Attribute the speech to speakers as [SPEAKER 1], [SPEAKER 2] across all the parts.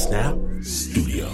[SPEAKER 1] Snap Studios.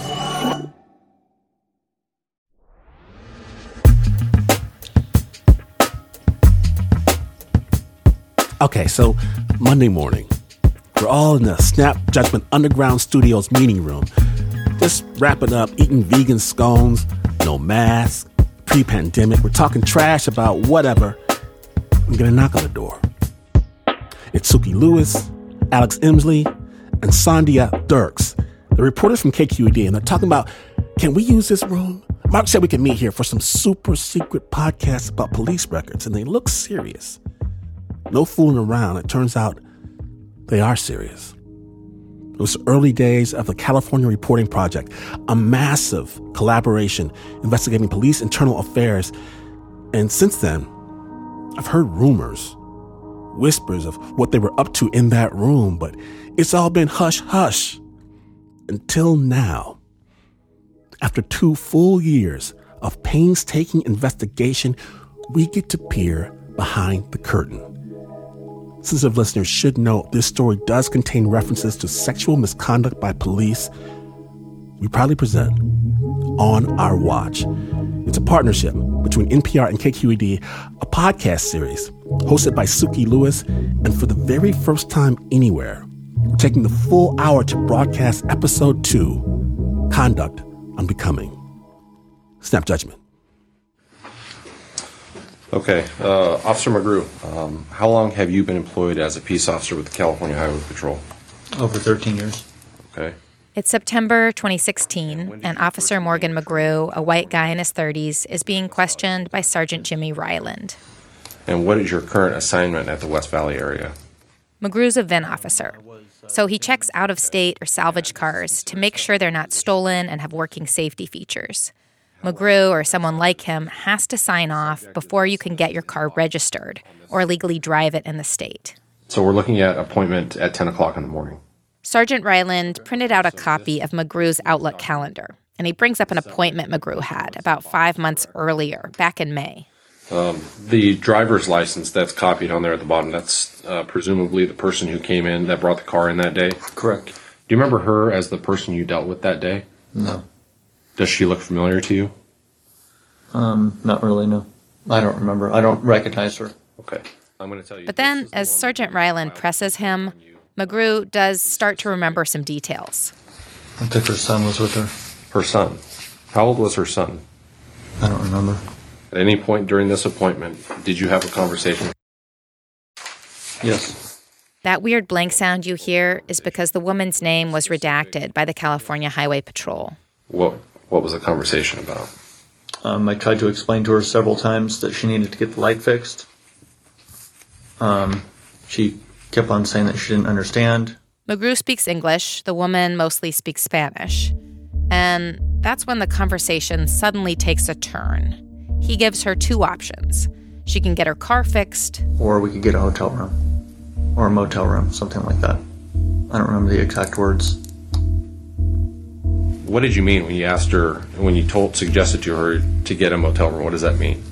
[SPEAKER 1] Okay, so Monday morning, we're all in the Snap Judgment Underground Studios meeting room, just wrapping up, eating vegan scones, no mask, pre-pandemic. We're talking trash about whatever. We get a knock on the door. It's Suki Lewis, Alex Emsley, and Sandhya Dirks, the reporters from KQED, and they're talking about, can we use this room? Mark said we could meet here for some super secret podcasts about police records, and they look serious. No fooling around. It turns out they are serious. It was early days of the California Reporting Project, a massive collaboration investigating police internal affairs. And since then, I've heard rumors, whispers of what they were up to in that room, but it's all been hush-hush until now. After 2 full years of painstaking investigation, we get to peer behind the curtain. Sensitive listeners should know this story does contain references to sexual misconduct by police. We proudly present On Our Watch. It's a partnership between NPR and KQED, a podcast series hosted by Suki Lewis, and for the very first time anywhere, we're taking the full hour to broadcast episode 2, Conduct Unbecoming. Snap Judgment.
[SPEAKER 2] Okay, Officer McGrew, how long have you been employed as a peace officer with the California Highway Patrol?
[SPEAKER 3] Over 13 years.
[SPEAKER 2] Okay.
[SPEAKER 4] It's September 2016, and Officer Morgan McGrew, a white guy in his 30s, is being questioned by Sergeant Jimmy Ryland.
[SPEAKER 2] And what is your current assignment at the West Valley area?
[SPEAKER 4] McGrew's a VIN officer, so he checks out-of-state or salvage cars to make sure they're not stolen and have working safety features. McGrew, or someone like him, has to sign off before you can get your car registered or legally drive it in the state.
[SPEAKER 2] So we're looking at appointment at 10 o'clock in the morning.
[SPEAKER 4] Sergeant Ryland printed out a copy of McGrew's Outlook calendar, and he brings up an appointment McGrew had about 5 months earlier, back in May.
[SPEAKER 2] The driver's license that's copied on there at the bottom, that's presumably the person who came in that brought the car in that day?
[SPEAKER 3] Correct.
[SPEAKER 2] Do you remember her as the person you dealt with that day?
[SPEAKER 3] No.
[SPEAKER 2] Does she look familiar to you?
[SPEAKER 3] Not really, no. I don't remember. I don't recognize her.
[SPEAKER 2] Okay. I'm going to tell you.
[SPEAKER 4] But then, as Sergeant Ryland presses him, McGrew does start to remember some details.
[SPEAKER 3] I think her son was with her.
[SPEAKER 2] Her son? How old was her son?
[SPEAKER 3] I don't remember.
[SPEAKER 2] At any point during this appointment, did you have a conversation?
[SPEAKER 3] Yes.
[SPEAKER 4] That weird blank sound you hear is because the woman's name was redacted by the California Highway Patrol.
[SPEAKER 2] What was the conversation about?
[SPEAKER 3] I tried to explain to her several times that she needed to get the light fixed. She kept on saying that she didn't understand.
[SPEAKER 4] McGrew speaks English. The woman mostly speaks Spanish. And that's when the conversation suddenly takes a turn. He gives her 2 options. She can get her car fixed.
[SPEAKER 3] Or we could get a hotel room. Or a motel room, something like that. I don't remember the exact words.
[SPEAKER 2] What did you mean when you asked her, when you suggested to her to get a motel room? What does that mean?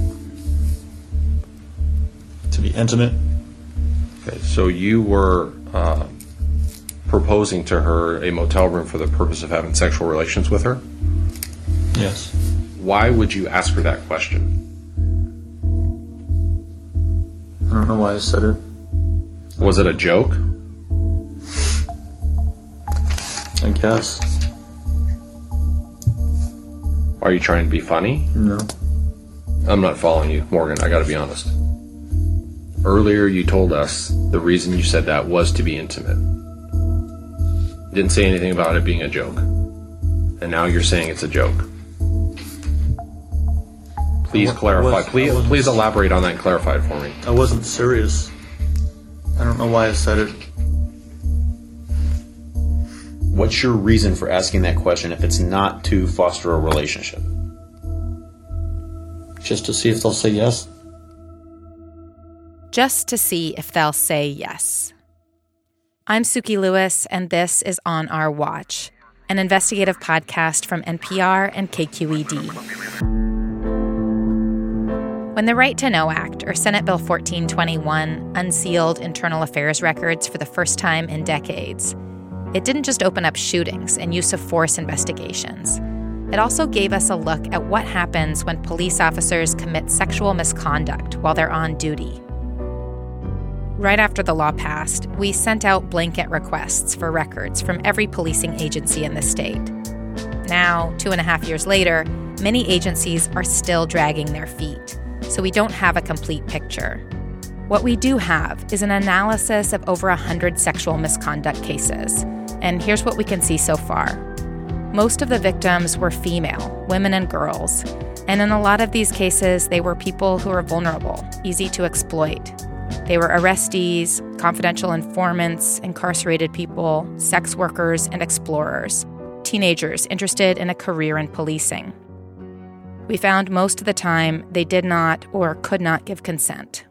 [SPEAKER 3] To be intimate.
[SPEAKER 2] Okay, so you were proposing to her a motel room for the purpose of having sexual relations with her?
[SPEAKER 3] Yes.
[SPEAKER 2] Why would you ask her that question?
[SPEAKER 3] I don't know why I said it.
[SPEAKER 2] Was it a joke?
[SPEAKER 3] I guess.
[SPEAKER 2] Are you trying to be funny?
[SPEAKER 3] No.
[SPEAKER 2] I'm not following you, Morgan. I gotta be honest. Earlier you told us the reason you said that was to be intimate. You didn't say anything about it being a joke. And now you're saying it's a joke. Please clarify. Please elaborate on that and clarify it for me.
[SPEAKER 3] I wasn't serious. I don't know why I said it.
[SPEAKER 5] What's your reason for asking that question if it's not to foster a relationship?
[SPEAKER 3] Just to see if they'll say yes.
[SPEAKER 4] Just to see if they'll say yes. I'm Suki Lewis, and this is On Our Watch, an investigative podcast from NPR and KQED. When the Right to Know Act, or Senate Bill 1421, unsealed internal affairs records for the first time in decades, It didn't just open up shootings and use of force investigations. It also gave us a look at what happens when police officers commit sexual misconduct while they're on duty. Right after the law passed, we sent out blanket requests for records from every policing agency in the state. Now, 2.5 years later, many agencies are still dragging their feet, so we don't have a complete picture. What we do have is an analysis of over 100 sexual misconduct cases, and here's what we can see so far. Most of the victims were female, women and girls, and in a lot of these cases, they were people who were vulnerable, easy to exploit. They were arrestees, confidential informants, incarcerated people, sex workers, and explorers, teenagers interested in a career in policing. We found most of the time they did not or could not give consent.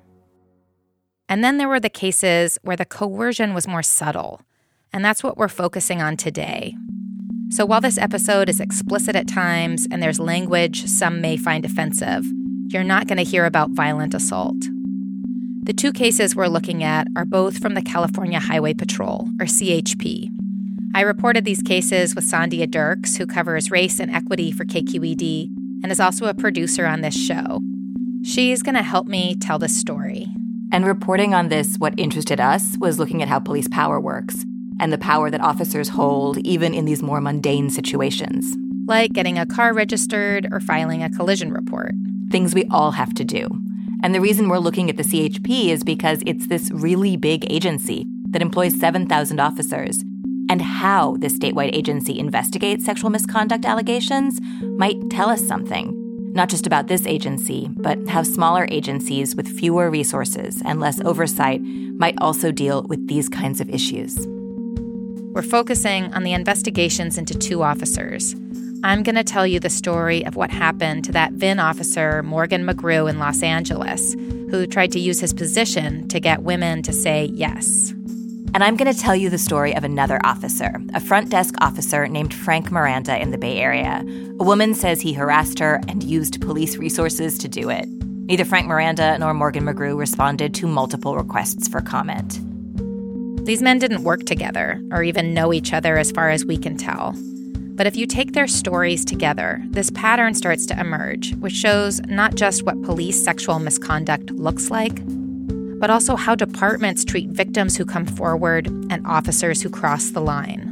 [SPEAKER 4] And then there were the cases where the coercion was more subtle, and that's what we're focusing on today. So while this episode is explicit at times and there's language some may find offensive, you're not going to hear about violent assault. The two cases we're looking at are both from the California Highway Patrol, or CHP. I reported these cases with Sandia Dirks, who covers race and equity for KQED and is also a producer on this show. She's going to help me tell this story.
[SPEAKER 6] And reporting on this, what interested us was looking at how police power works and the power that officers hold even in these more mundane situations.
[SPEAKER 4] Like getting a car registered or filing a collision report.
[SPEAKER 6] Things we all have to do. And the reason we're looking at the CHP is because it's this really big agency that employs 7,000 officers. And how the statewide agency investigates sexual misconduct allegations might tell us something. Not just about this agency, but how smaller agencies with fewer resources and less oversight might also deal with these kinds of issues.
[SPEAKER 4] We're focusing on the investigations into two officers. I'm going to tell you the story of what happened to that VIN officer, Morgan McGrew, in Los Angeles, who tried to use his position to get women to say yes.
[SPEAKER 6] And I'm going to tell you the story of another officer, a front desk officer named Frank Miranda in the Bay Area. A woman says he harassed her and used police resources to do it. Neither Frank Miranda nor Morgan McGrew responded to multiple requests for comment.
[SPEAKER 4] These men didn't work together or even know each other as far as we can tell. But if you take their stories together, this pattern starts to emerge, which shows not just what police sexual misconduct looks like, but also how departments treat victims who come forward and officers who cross the line.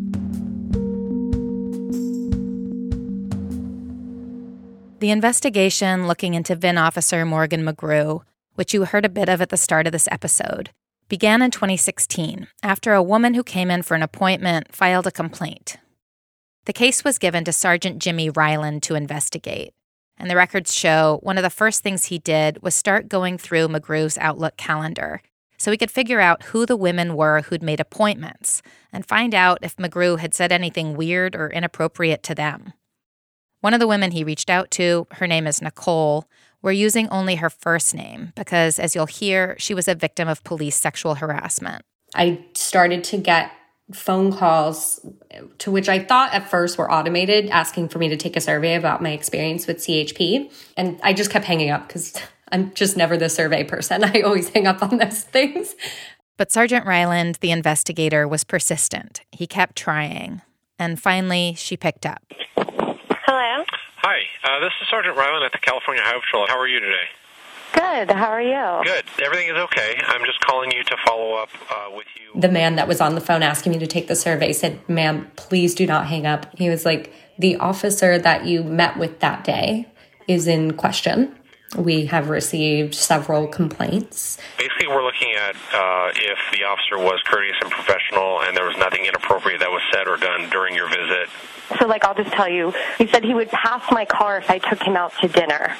[SPEAKER 4] The investigation looking into VIN officer Morgan McGrew, which you heard a bit of at the start of this episode, began in 2016 after a woman who came in for an appointment filed a complaint. The case was given to Sergeant Jimmy Ryland to investigate. And the records show one of the first things he did was start going through McGrew's Outlook calendar so he could figure out who the women were who'd made appointments and find out if McGrew had said anything weird or inappropriate to them. One of the women he reached out to, her name is Nicole, we're using only her first name because, as you'll hear, she was a victim of police sexual harassment.
[SPEAKER 7] I started to get phone calls to which I thought at first were automated, asking for me to take a survey about my experience with CHP. And I just kept hanging up because I'm just never the survey person. I always hang up on those things.
[SPEAKER 4] But Sergeant Ryland, the investigator, was persistent. He kept trying. And finally, she picked up.
[SPEAKER 8] Hello?
[SPEAKER 2] Hi, this is Sergeant Ryland at the California Highway Patrol. How are you today?
[SPEAKER 8] Good. How are you?
[SPEAKER 2] Good. Everything is okay. I'm just calling you to follow up with you.
[SPEAKER 7] The man that was on the phone asking me to take the survey said, "Ma'am, please do not hang up." He was like, "The officer that you met with that day is in question. We have received several complaints."
[SPEAKER 2] Basically, we're looking at if the officer was courteous and professional and there was nothing inappropriate that was said or done during your visit.
[SPEAKER 8] So, I'll just tell you, he said he would pass my car if I took him out to dinner.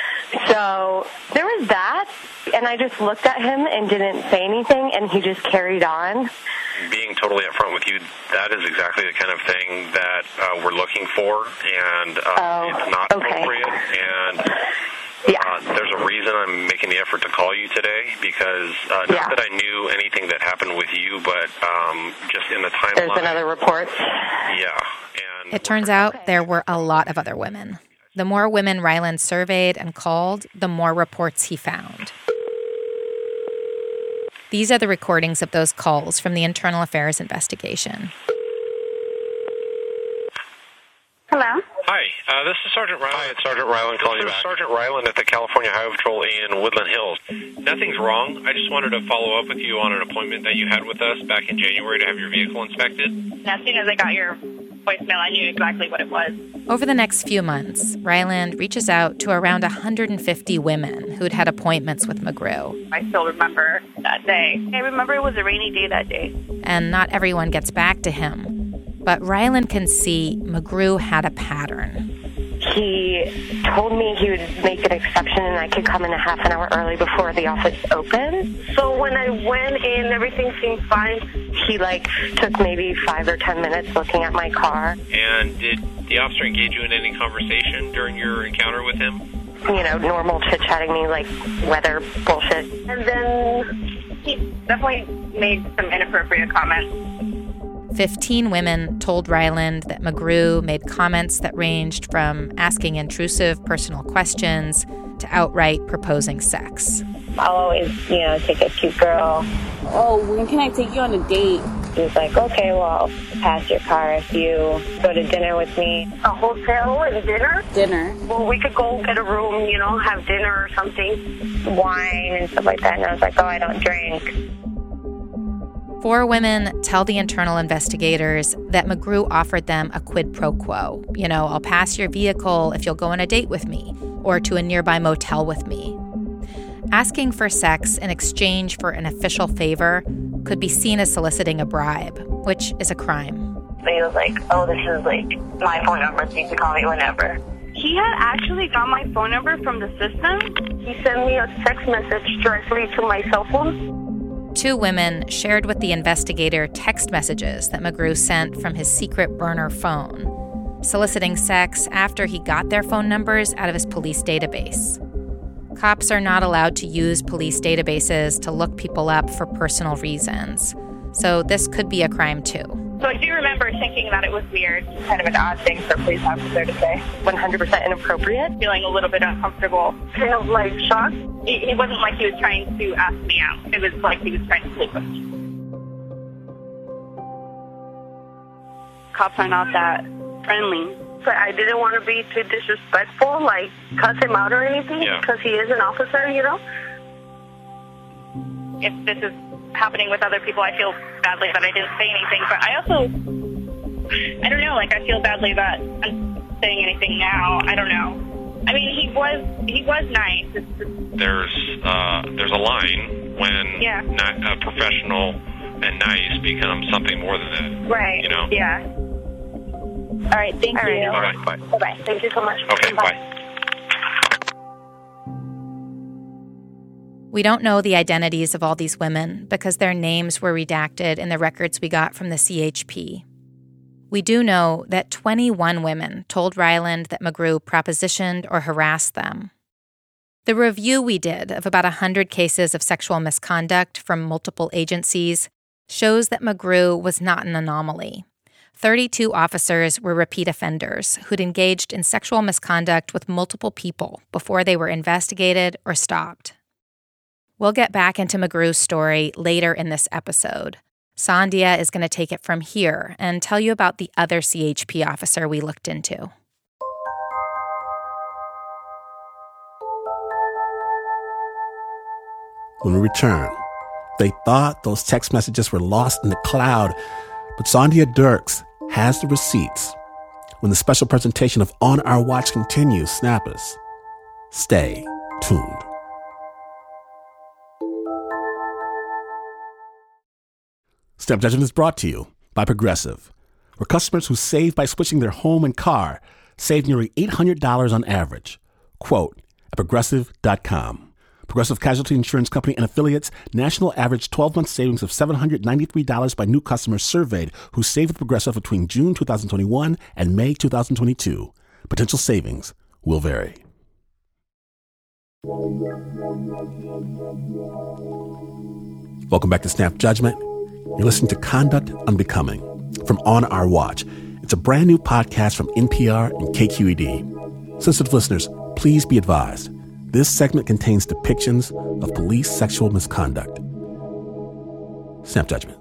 [SPEAKER 8] So there was that, and I just looked at him and didn't say anything, and he just carried on.
[SPEAKER 2] Being totally upfront with you, that is exactly the kind of thing that we're looking for, and it's not appropriate. And there's a reason I'm making the effort to call you today, because not that I knew anything that happened with you, but just in the timeline.
[SPEAKER 8] There's another report.
[SPEAKER 2] Yeah. And
[SPEAKER 4] it turns out there were a lot of other women. The more women Ryland surveyed and called, the more reports he found. These are the recordings of those calls from the Internal Affairs investigation.
[SPEAKER 9] Hello?
[SPEAKER 2] Hi, this is Sergeant Ryland. Hi, it's Sergeant Ryland calling you back. Sergeant Ryland at the California Highway Patrol in Woodland Hills. Nothing's wrong. I just wanted to follow up with you on an appointment that you had with us back in January to have your vehicle inspected.
[SPEAKER 9] As soon as I got your voicemail, I knew exactly what it was.
[SPEAKER 4] Over the next few months, Ryland reaches out to around 150 women who'd had appointments with McGrew.
[SPEAKER 9] I still remember that day. I remember it was a rainy day that day.
[SPEAKER 4] And not everyone gets back to him. But Ryland can see McGrew had a pattern.
[SPEAKER 8] He told me he would make an exception and I could come in a half an hour early before the office opened. So when I went in, everything seemed fine. He, took maybe 5 or 10 minutes looking at my car.
[SPEAKER 2] And did the officer engage you in any conversation during your encounter with him?
[SPEAKER 8] Normal chit-chatting me, weather bullshit.
[SPEAKER 9] And then he definitely made some inappropriate comments.
[SPEAKER 4] 15 women told Ryland that McGrew made comments that ranged from asking intrusive personal questions to outright proposing sex.
[SPEAKER 8] I'll always, take a cute girl.
[SPEAKER 10] Oh, when can I take you on a date?
[SPEAKER 8] He was like, okay, well, I'll pass your car if you go to dinner with me. A hotel and dinner?
[SPEAKER 10] Dinner.
[SPEAKER 8] Well, we could go get a room, have dinner or something. Wine and stuff like that. And I was like, oh, I don't drink.
[SPEAKER 4] 4 women tell the internal investigators that McGrew offered them a quid pro quo. I'll pass your vehicle if you'll go on a date with me or to a nearby motel with me. Asking for sex in exchange for an official favor could be seen as soliciting a bribe, which is a crime.
[SPEAKER 8] He was like, oh, this is my phone number, so you can call me whenever.
[SPEAKER 9] He had actually got my phone number from the system.
[SPEAKER 8] He sent me a text message directly to my cell phone.
[SPEAKER 4] 2 women shared with the investigator text messages that McGrew sent from his secret burner phone, soliciting sex after he got their phone numbers out of his police database. Cops are not allowed to use police databases to look people up for personal reasons, so this could be a crime too.
[SPEAKER 9] So I do remember thinking that it was weird, kind of an odd thing for a police officer to say.
[SPEAKER 8] 100% inappropriate.
[SPEAKER 9] Feeling a little bit uncomfortable.
[SPEAKER 8] Kind of shocked.
[SPEAKER 9] It wasn't like he was trying to ask me out. It was like he was trying to sleep with me. Cops are not that friendly.
[SPEAKER 8] But I didn't want to be too disrespectful, cuss him out or anything, because he is an officer,
[SPEAKER 9] If this is happening with other people, I feel badly that I didn't say anything. But I don't know, I feel badly that I'm saying anything now. I don't know. I mean, he was nice.
[SPEAKER 2] There's a line when not professional and nice becomes something more than that.
[SPEAKER 9] Right. Yeah. All right. Thank you.
[SPEAKER 2] All right. Bye.
[SPEAKER 8] Bye-bye. Thank you so much.
[SPEAKER 2] Okay. Bye.
[SPEAKER 4] We don't know the identities of all these women because their names were redacted in the records we got from the CHP. We do know that 21 women told Ryland that McGrew propositioned or harassed them. The review we did of about 100 cases of sexual misconduct from multiple agencies shows that McGrew was not an anomaly. 32 officers were repeat offenders who'd engaged in sexual misconduct with multiple people before they were investigated or stopped. We'll get back into McGrew's story later in this episode. Sandhya is going to take it from here and tell you about the other CHP officer we looked into.
[SPEAKER 1] When we return, they thought those text messages were lost in the cloud, but Sandhya Dirks has the receipts. When the special presentation of On Our Watch continues, snappers, stay tuned. Snap Judgment is brought to you by Progressive, where customers who save by switching their home and car save nearly $800 on average. Quote at Progressive.com. Progressive Casualty Insurance Company and affiliates, national average 12-month savings of $793 by new customers surveyed who saved with Progressive between June 2021 and May 2022. Potential savings will vary. Welcome back to Snap Judgment. You're listening to Conduct Unbecoming from On Our Watch. It's a brand new podcast from NPR and KQED. Sensitive listeners, please be advised. This segment contains depictions of police sexual misconduct. Snap Judgment.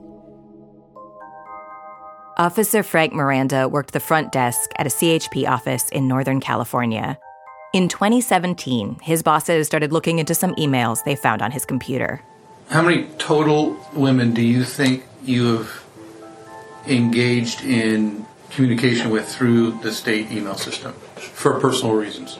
[SPEAKER 6] Officer Frank Miranda worked the front desk at a CHP office in Northern California. In 2017, his bosses started looking into some emails they found on his computer.
[SPEAKER 11] How many total women do you think you have engaged in communication with through the state email system for personal reasons?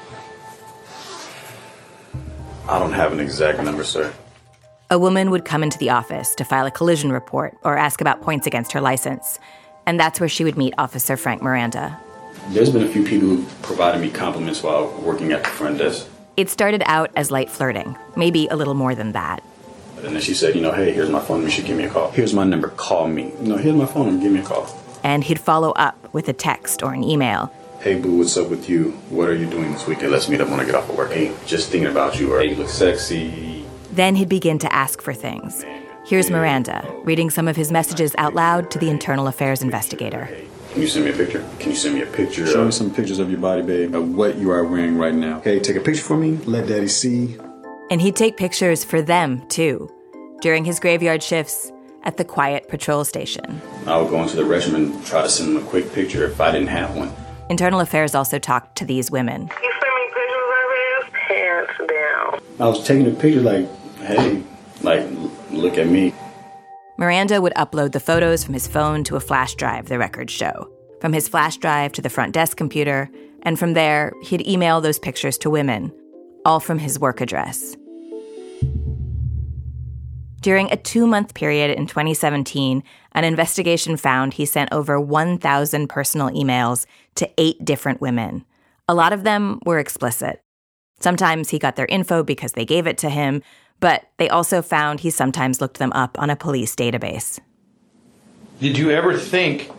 [SPEAKER 5] I don't have an exact number, sir.
[SPEAKER 6] A woman would come into the office to file a collision report or ask about points against her license. And that's where she would meet Officer Frank Miranda.
[SPEAKER 5] There's been a few people who provided me compliments while working at the front desk.
[SPEAKER 6] It started out as light flirting, maybe a little more than that.
[SPEAKER 5] And then she said, hey, here's my phone, you should give me a call. Here's my number, call me. Here's my phone, give me a call.
[SPEAKER 6] And he'd follow up with a text or an email.
[SPEAKER 5] Hey, boo, what's up with you? What are you doing this weekend? Let's meet up when I get off of work. Hey, just thinking about you. Or, hey, you look sexy.
[SPEAKER 6] Then he'd begin to ask for things. Here's Miranda, reading some of his messages out loud to the internal affairs investigator.
[SPEAKER 5] Can you send me a picture? Can you send me a picture? Show me some pictures of your body, babe, of what you are wearing right now. Hey, take a picture for me. Let daddy see.
[SPEAKER 6] And he'd take pictures for them, too, during his graveyard shifts at the quiet patrol station.
[SPEAKER 5] I would go into the restroom and try to send them a quick picture if I didn't have one.
[SPEAKER 6] Internal affairs also talked to these women.
[SPEAKER 12] You send me pictures of his pants down.
[SPEAKER 5] I was taking a picture like, hey, look at me.
[SPEAKER 6] Miranda would upload the photos from his phone to a flash drive, the records show. From his flash drive to the front desk computer, and from there, he'd email those pictures to women, all from his work address. During a 2-month period in 2017, an investigation found he sent over 1,000 personal emails to 8 different women. A lot of them were explicit. Sometimes he got their info because they gave it to him, but they also found he sometimes looked them up on a police database.
[SPEAKER 11] Did you ever think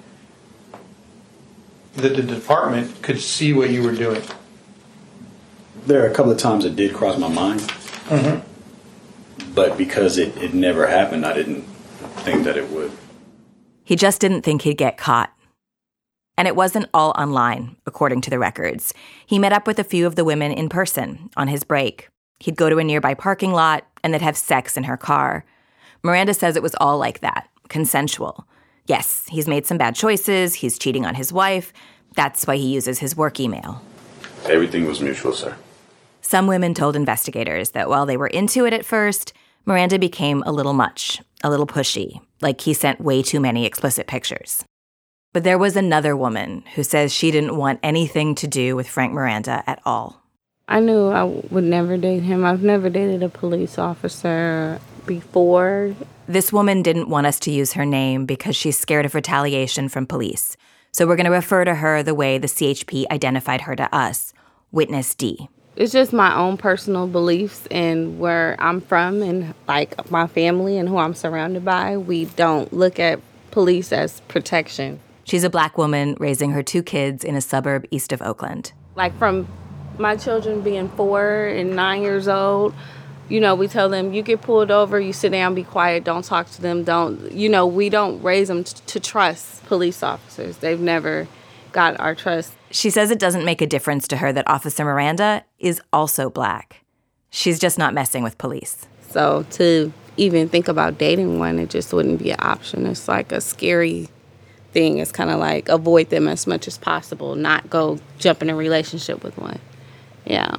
[SPEAKER 11] that the department could see what you were doing?
[SPEAKER 5] There are a couple of times it did cross my mind. Mm-hmm. But because it never happened, I didn't think that it would.
[SPEAKER 6] He just didn't think he'd get caught. And it wasn't all online, according to the records. He met up with a few of the women in person on his break. He'd go to a nearby parking lot, and they'd have sex in her car. Miranda says it was all like that, consensual. Yes, he's made some bad choices, he's cheating on his wife. That's why he uses his work email.
[SPEAKER 5] Everything was mutual, sir.
[SPEAKER 6] Some women told investigators that while they were into it at first, Miranda became a little much, a little pushy, like he sent way too many explicit pictures. But there was another woman who says she didn't want anything to do with Frank Miranda at all.
[SPEAKER 10] I knew I would never date him. I've never dated a police officer before.
[SPEAKER 6] This woman didn't want us to use her name because she's scared of retaliation from police. So we're going to refer to her the way the CHP identified her to us, Witness D.
[SPEAKER 10] It's just my own personal beliefs and where I'm from and like my family and who I'm surrounded by. We don't look at police as protection.
[SPEAKER 6] She's a black woman raising her 2 kids in a suburb east of Oakland.
[SPEAKER 10] Like from my children being 4 and 9 years old, we tell them, you get pulled over, you sit down, be quiet, don't talk to them, we don't raise them to trust police officers. They've never got our trust.
[SPEAKER 6] She says it doesn't make a difference to her that Officer Miranda is also black. She's just not messing with police.
[SPEAKER 10] So to even think about dating one, it just wouldn't be an option. It's like a scary thing. It's kind of like avoid them as much as possible, not go jump in a relationship with one. Yeah.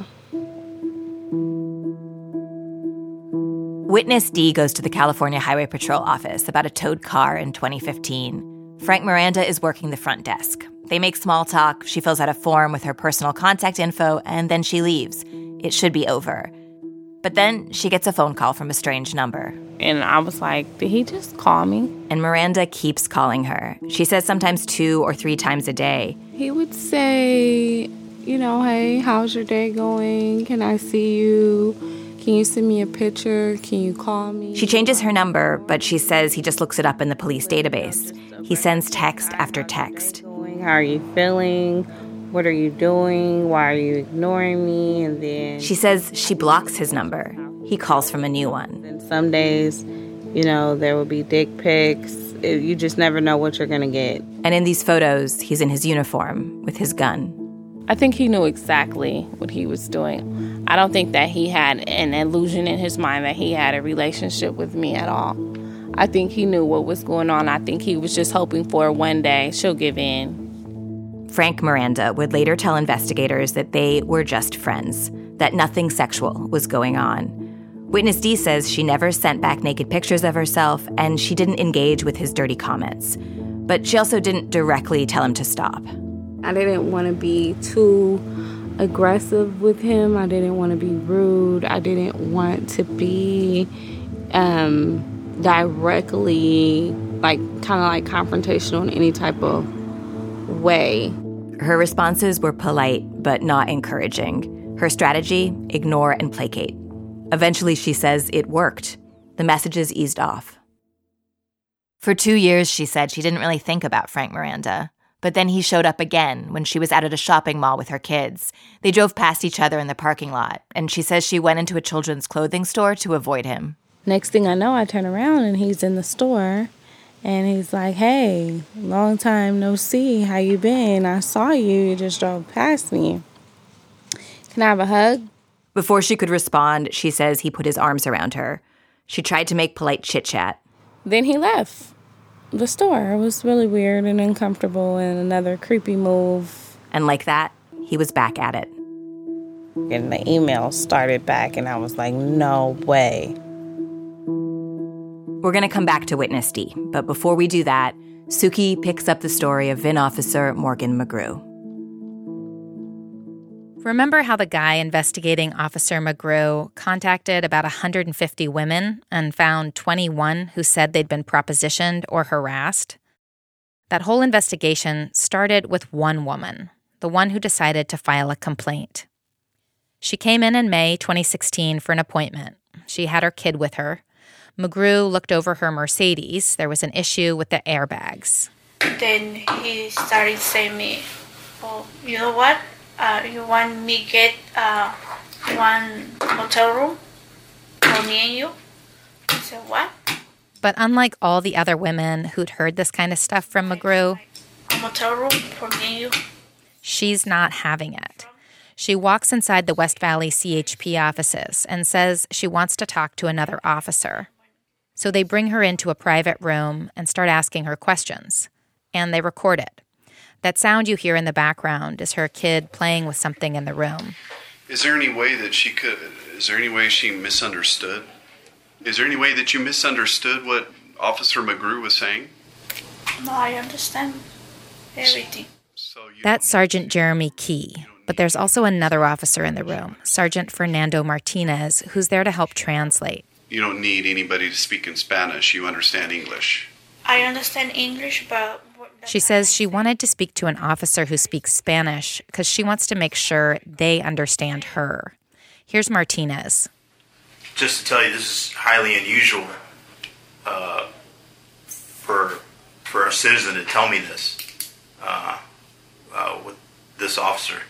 [SPEAKER 6] Witness D goes to the California Highway Patrol office about a towed car in 2015. Frank Miranda is working the front desk. They make small talk, she fills out a form with her personal contact info, and then she leaves. It should be over. But then she gets a phone call from a strange number.
[SPEAKER 10] And I was like, did he just call me?
[SPEAKER 6] And Miranda keeps calling her. She says sometimes 2 or 3 times a day.
[SPEAKER 10] He would say, hey, how's your day going? Can I see you? Can you send me a picture? Can you call me?
[SPEAKER 6] She changes her number, but she says he just looks it up in the police database. He sends text after text.
[SPEAKER 10] How are you feeling? What are you doing? Why are you ignoring me? And then
[SPEAKER 6] she says she blocks his number. He calls from a new one.
[SPEAKER 10] And some days, there will be dick pics. You just never know what you're going to get.
[SPEAKER 6] And in these photos, he's in his uniform with his gun.
[SPEAKER 10] I think he knew exactly what he was doing. I don't think that he had an illusion in his mind that he had a relationship with me at all. I think he knew what was going on. I think he was just hoping for one day she'll give in.
[SPEAKER 6] Frank Miranda would later tell investigators that they were just friends, that nothing sexual was going on. Witness D says she never sent back naked pictures of herself, and she didn't engage with his dirty comments. But she also didn't directly tell him to stop.
[SPEAKER 10] I didn't want to be too aggressive with him. I didn't want to be rude. I didn't want to be directly, kind of confrontational in any type of way.
[SPEAKER 6] Her responses were polite, but not encouraging. Her strategy, ignore and placate. Eventually, she says it worked. The messages eased off. For 2 years, she said she didn't really think about Frank Miranda. But then he showed up again when she was out at a shopping mall with her kids. They drove past each other in the parking lot, and she says she went into a children's clothing store to avoid him.
[SPEAKER 10] Next thing I know, I turn around and he's in the store. And he's like, hey, long time no see. How you been? I saw you. You just drove past me. Can I have a hug?
[SPEAKER 6] Before she could respond, she says he put his arms around her. She tried to make polite chit-chat.
[SPEAKER 10] Then he left the store. It was really weird and uncomfortable and another creepy move.
[SPEAKER 6] And like that, he was back at it.
[SPEAKER 10] And the email started back, and I was like, no way.
[SPEAKER 6] We're going to come back to Witness D, but before we do that, Suki picks up the story of VIN Officer Morgan McGrew.
[SPEAKER 4] Remember how the guy investigating Officer McGrew contacted about 150 women and found 21 who said they'd been propositioned or harassed? That whole investigation started with one woman, the one who decided to file a complaint. She came in May 2016 for an appointment. She had her kid with her. McGrew looked over her Mercedes. There was an issue with the airbags.
[SPEAKER 13] Then he started saying me, oh, you know what? You want me to get one motel room for me and you? I said, what?
[SPEAKER 4] But unlike all the other women who'd heard this kind of stuff from McGrew,
[SPEAKER 13] a motel room for me and you?
[SPEAKER 4] She's not having it. She walks inside the West Valley CHP offices and says she wants to talk to another officer. So they bring her into a private room and start asking her questions. And they record it. That sound you hear in the background is her kid playing with something in the room.
[SPEAKER 14] Is there any way she misunderstood? Is there any way that you misunderstood what Officer McGrew was saying?
[SPEAKER 13] No, I understand everything.
[SPEAKER 4] That's Sergeant Jeremy Key. But there's also another officer in the room, Sergeant Fernando Martinez, who's there to help translate.
[SPEAKER 14] You don't need anybody to speak in Spanish. You understand English.
[SPEAKER 13] I understand English, but...
[SPEAKER 4] She says she wanted to speak to an officer who speaks Spanish because she wants to make sure they understand her. Here's Martinez.
[SPEAKER 15] Just to tell you, this is highly unusual for a citizen to tell me this with this officer.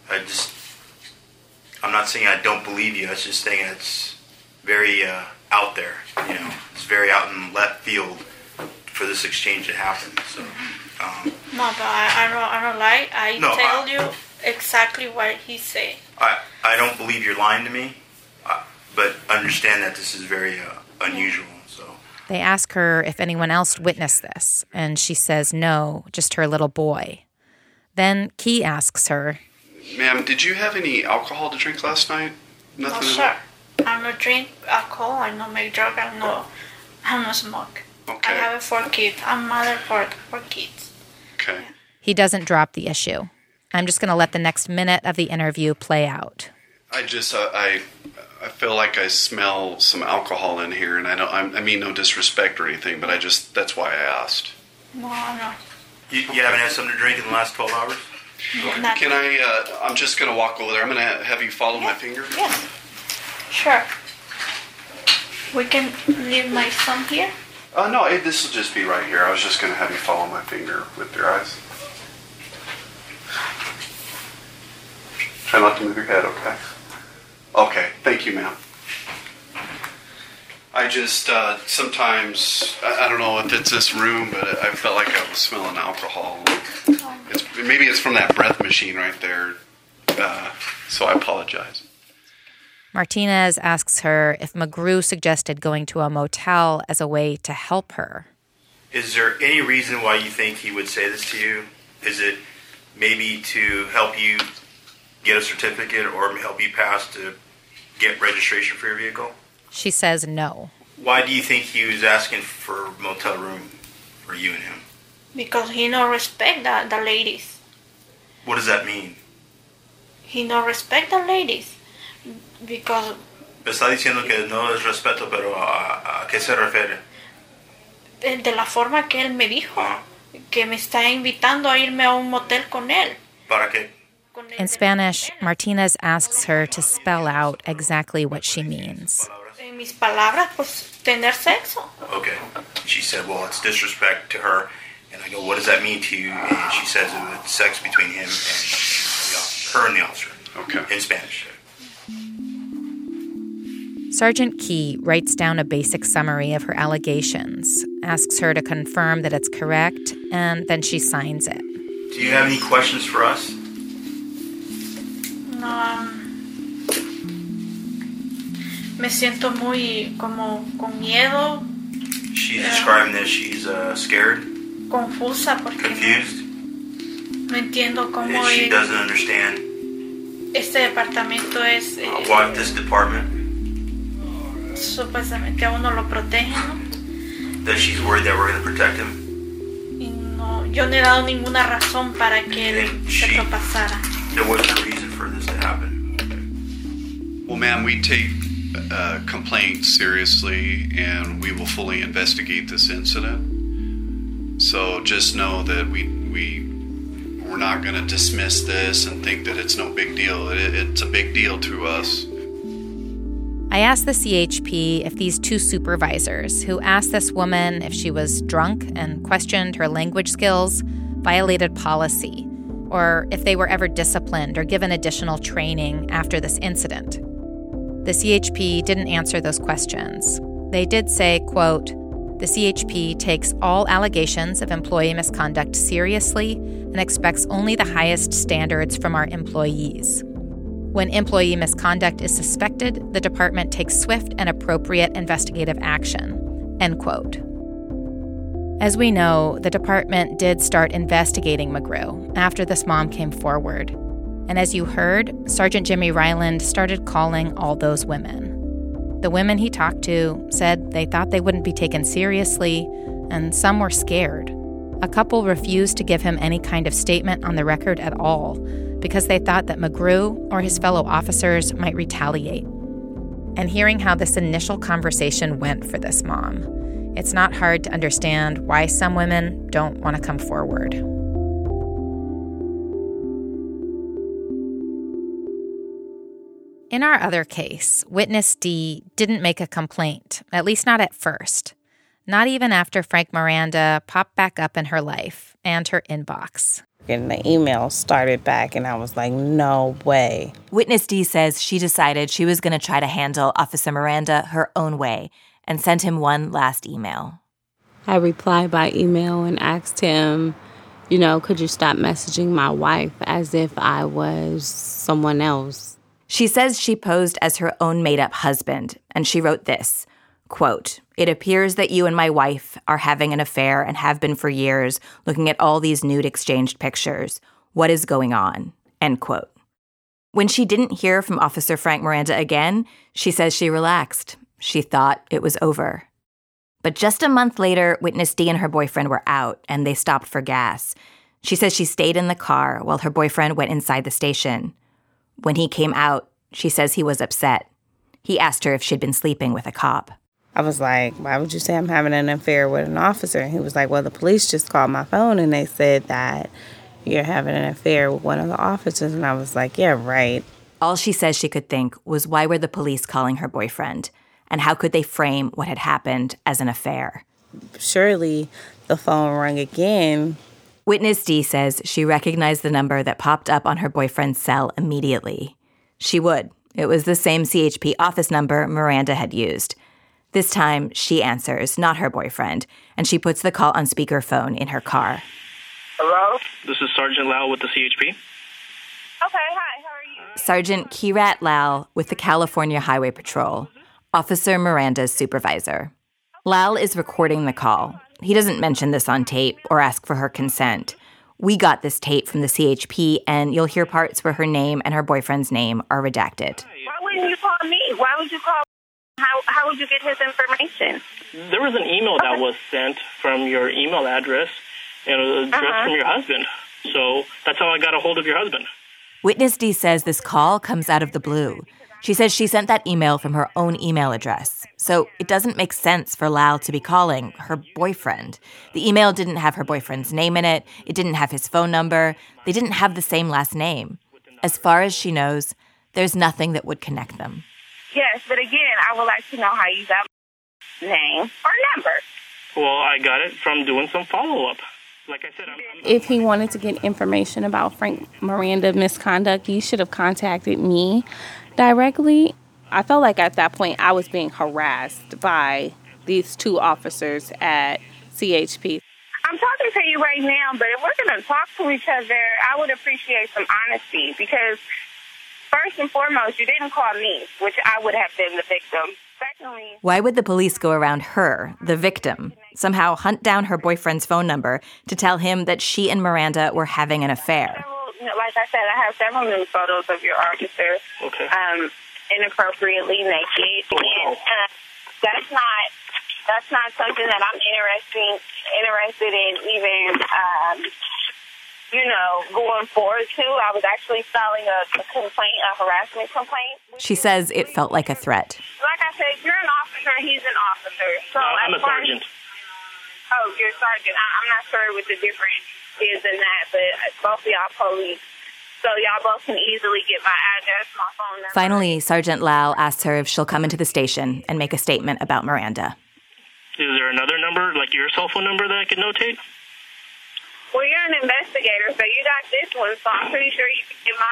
[SPEAKER 15] I'm not saying I don't believe you. I was just saying it's very out there. It's very out in left field for this exchange to happen. So,
[SPEAKER 13] no, but I don't lie. I tell you exactly what he's saying.
[SPEAKER 15] I don't believe you're lying to me, but understand that this is very unusual. So
[SPEAKER 4] they ask her if anyone else witnessed this, and she says no, just her little boy. Then Key asks her,
[SPEAKER 14] Ma'am, did you have any alcohol to drink last night? Nothing.
[SPEAKER 13] No, sir. I don't drink alcohol. I don't make drugs. I don't smoke.
[SPEAKER 14] Okay.
[SPEAKER 13] I have 4 kids. I'm mother for 4 kids.
[SPEAKER 14] Okay.
[SPEAKER 4] He doesn't drop the issue. I'm just going to let the next minute of the interview play out.
[SPEAKER 14] I just, I feel like I smell some alcohol in here, and I mean no disrespect or anything, but that's why I asked.
[SPEAKER 13] No.
[SPEAKER 15] You haven't had something to drink in the last 12 hours?
[SPEAKER 14] Can I'm just going to walk over there. I'm going to have you follow my finger.
[SPEAKER 13] Yes. Sure. We can leave my son here?
[SPEAKER 14] No, this will just be right here. I was just going to have you follow my finger with your eyes. Try not to move your head, okay? Okay, thank you, ma'am. I just, sometimes, I don't know if it's this room, but I felt like I was smelling alcohol. Maybe it's from that breath machine right there, so I apologize.
[SPEAKER 4] Martinez asks her if McGrew suggested going to a motel as a way to help her.
[SPEAKER 15] Is there any reason why you think he would say this to you? Is it maybe to help you get a certificate or help you pass to get registration for your vehicle?
[SPEAKER 4] She says no.
[SPEAKER 15] Why do you think he was asking for a motel room for you and him?
[SPEAKER 13] Because he no respect the ladies.
[SPEAKER 15] What does that mean?
[SPEAKER 13] He no respect the ladies. Because...
[SPEAKER 15] Está diciendo que no es respeto, pero ¿a qué se refiere?
[SPEAKER 13] De la forma que él me dijo, que me está invitando a irme a un motel con él.
[SPEAKER 15] ¿Para qué?
[SPEAKER 4] In Spanish, Martinez asks her to spell out exactly what she means.
[SPEAKER 13] En mis palabras, pues, tener sexo.
[SPEAKER 15] Okay. She said, well, it's disrespect to her. And I go, what does that mean to you? And she says it was sex between him and her and the officer.
[SPEAKER 14] Okay.
[SPEAKER 15] In Spanish.
[SPEAKER 4] Sergeant Key writes down a basic summary of her allegations, asks her to confirm that it's correct, and then she signs it.
[SPEAKER 15] Do you have any questions for us?
[SPEAKER 13] No, me siento muy como con miedo.
[SPEAKER 15] She's describing that she's scared.
[SPEAKER 13] Confusa porque
[SPEAKER 15] confused.
[SPEAKER 13] No entiendo cómo
[SPEAKER 15] and she doesn't understand.
[SPEAKER 13] Este departamento es
[SPEAKER 15] why this department
[SPEAKER 13] supuestamente a uno lo protege, ¿no?
[SPEAKER 15] That she's worried that we're going to protect him.
[SPEAKER 13] Y no, yo no he dado ninguna razón para que él se propasara.
[SPEAKER 15] There wasn't a reason for this to happen.
[SPEAKER 14] Well, ma'am, we take complaints seriously, and we will fully investigate this incident. So just know that we're not going to dismiss this and think that it's no big deal. It's a big deal to us.
[SPEAKER 4] I asked the CHP if these two supervisors who asked this woman if she was drunk and questioned her language skills violated policy, or if they were ever disciplined or given additional training after this incident. The CHP didn't answer those questions. They did say, quote, "The CHP takes all allegations of employee misconduct seriously and expects only the highest standards from our employees. When employee misconduct is suspected, the department takes swift and appropriate investigative action," end quote. As we know, the department did start investigating McGrew after this mom came forward. And as you heard, Sergeant Jimmy Ryland started calling all those women. The women he talked to said they thought they wouldn't be taken seriously, and some were scared. A couple refused to give him any kind of statement on the record at all because they thought that McGrew or his fellow officers might retaliate. And hearing how this initial conversation went for this mom, it's not hard to understand why some women don't want to come forward. In our other case, witness D didn't make a complaint, at least not at first. Not even after Frank Miranda popped back up in her life and her inbox.
[SPEAKER 10] And the email started back, and I was like, no way.
[SPEAKER 6] Witness D says she decided she was going to try to handle Officer Miranda her own way and sent him one last email.
[SPEAKER 10] I replied by email and asked him, could you stop messaging my wife as if I was someone else?
[SPEAKER 6] She says she posed as her own made-up husband, and she wrote this, quote, "It appears that you and my wife are having an affair and have been for years, looking at all these nude exchanged pictures. What is going on?" End quote. When she didn't hear from Officer Frank Miranda again, she says she relaxed. She thought it was over. But just a month later, Witness D and her boyfriend were out, and they stopped for gas. She says she stayed in the car while her boyfriend went inside the station. When he came out, she says he was upset. He asked her if she'd been sleeping with a cop.
[SPEAKER 10] I was like, why would you say I'm having an affair with an officer? And he was like, well, the police just called my phone and they said that you're having an affair with one of the officers. And I was like, yeah, right.
[SPEAKER 6] All she says she could think was, why were the police calling her boyfriend? And how could they frame what had happened as an affair?
[SPEAKER 10] Surely the phone rang again.
[SPEAKER 6] Witness D says she recognized the number that popped up on her boyfriend's cell immediately. She would. It was the same CHP office number Miranda had used. This time, she answers, not her boyfriend, and she puts the call on speakerphone in her car.
[SPEAKER 16] Hello?
[SPEAKER 17] This is Sergeant Lau with the CHP.
[SPEAKER 16] Okay, hi, how are you?
[SPEAKER 6] Sergeant Kirat Lal with the California Highway Patrol, Officer Miranda's supervisor. Lal is recording the call. He doesn't mention this on tape or ask for her consent. We got this tape from the CHP, and you'll hear parts where her name and her boyfriend's name are redacted.
[SPEAKER 9] Why wouldn't you call me? Why would you call? How would you get his information?
[SPEAKER 16] There was an email that was sent from your email address, and it was addressed from your husband. So that's how I got a hold of your husband.
[SPEAKER 6] Witness D says this call comes out of the blue. She says she sent that email from her own email address. So it doesn't make sense for Lal to be calling her boyfriend. The email didn't have her boyfriend's name in it. It didn't have his phone number. They didn't have the same last name. As far as she knows, there's nothing that would connect them.
[SPEAKER 9] Yes, but again, I would like to know how you got my name or number.
[SPEAKER 16] Well, I got it from doing some follow-up. Like I said,
[SPEAKER 10] if he wanted to get information about Frank Miranda misconduct, he should have contacted me directly. I felt like at that point I was being harassed by these two officers at CHP.
[SPEAKER 9] I'm talking to you right now, but if we're going to talk to each other, I would appreciate some honesty because first and foremost, you didn't call me, which I would have been the victim. Secondly,
[SPEAKER 6] why would the police go around her, the victim, somehow hunt down her boyfriend's phone number to tell him that she and Miranda were having an affair?
[SPEAKER 9] Like I said, I have several nude photos of your officer inappropriately naked. And that's not something that I'm interested in even going forward to. I was actually filing a harassment complaint.
[SPEAKER 6] She says it felt like a threat.
[SPEAKER 9] Like I said, you're an officer, he's an officer. So
[SPEAKER 16] I'm a sergeant.
[SPEAKER 9] Oh, you're a sergeant. I'm not sure what the difference is in that, but both of y'all police. So y'all both can easily get my address, my phone number.
[SPEAKER 6] Finally, Sergeant Lal asks her if she'll come into the station and make a statement about Miranda.
[SPEAKER 16] Is there another number, like your cell phone number, that I could notate?
[SPEAKER 9] Well, you're an investigator, so you got this one, so I'm pretty sure you can get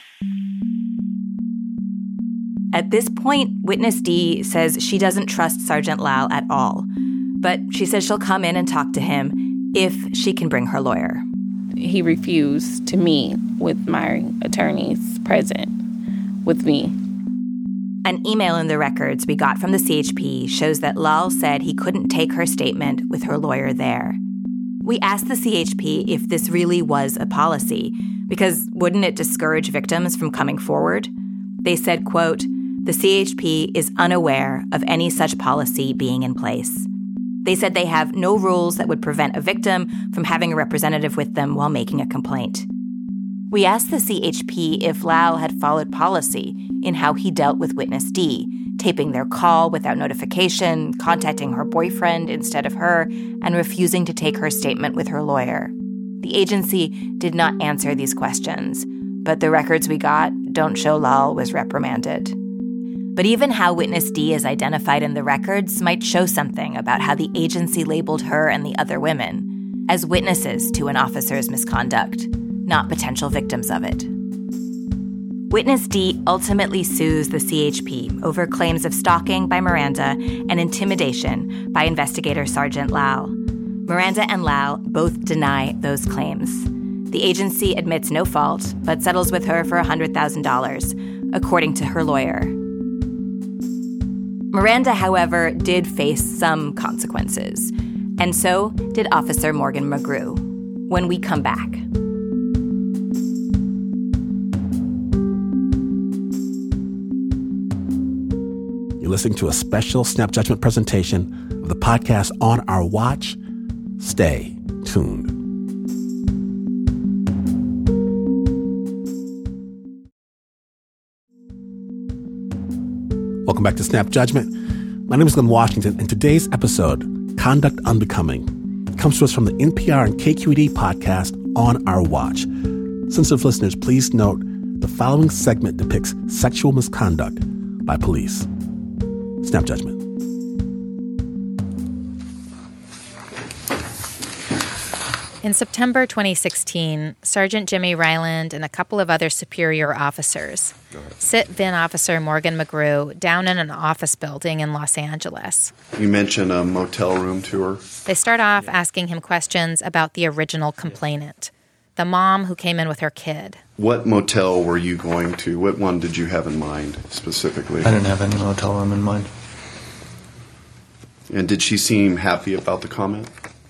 [SPEAKER 9] mine.
[SPEAKER 6] At this point, Witness D says she doesn't trust Sergeant Lal at all, but she says she'll come in and talk to him if she can bring her lawyer.
[SPEAKER 10] He refused to meet with my attorneys present with me.
[SPEAKER 6] An email in the records we got from the CHP shows that Lal said he couldn't take her statement with her lawyer there. We asked the CHP if this really was a policy, because wouldn't it discourage victims from coming forward? They said, quote, "The CHP is unaware of any such policy being in place." They said they have no rules that would prevent a victim from having a representative with them while making a complaint. We asked the CHP if Lal had followed policy in how he dealt with Witness D, taping their call without notification, contacting her boyfriend instead of her, and refusing to take her statement with her lawyer. The agency did not answer these questions, but the records we got don't show Lal was reprimanded. But even how Witness D is identified in the records might show something about how the agency labeled her and the other women as witnesses to an officer's misconduct, not potential victims of it. Witness D ultimately sues the CHP over claims of stalking by Miranda and intimidation by investigator Sergeant Lal. Miranda and Lal both deny those claims. The agency admits no fault, but settles with her for $100,000, according to her lawyer. Miranda, however, did face some consequences, and so did Officer Morgan McGrew. When we come back.
[SPEAKER 1] You're listening to a special Snap Judgment presentation of the podcast On Our Watch. Stay tuned. Welcome back to Snap Judgment. My name is Glenn Washington, and today's episode, Conduct Unbecoming, comes to us from the NPR and KQED podcast On Our Watch. Sensitive listeners, please note the following segment depicts sexual misconduct by police. Snap Judgment.
[SPEAKER 4] In September 2016, Sergeant Jimmy Ryland and a couple of other superior officers sit then Officer Morgan McGrew down in an office building in Los Angeles.
[SPEAKER 17] You mentioned a motel room tour.
[SPEAKER 4] They start off asking him questions about the original complainant, the mom who came in with her kid,
[SPEAKER 17] What motel were you going to? What one did you have in mind specifically?
[SPEAKER 3] I didn't have any motel room in mind.
[SPEAKER 17] And did she seem happy about the comment?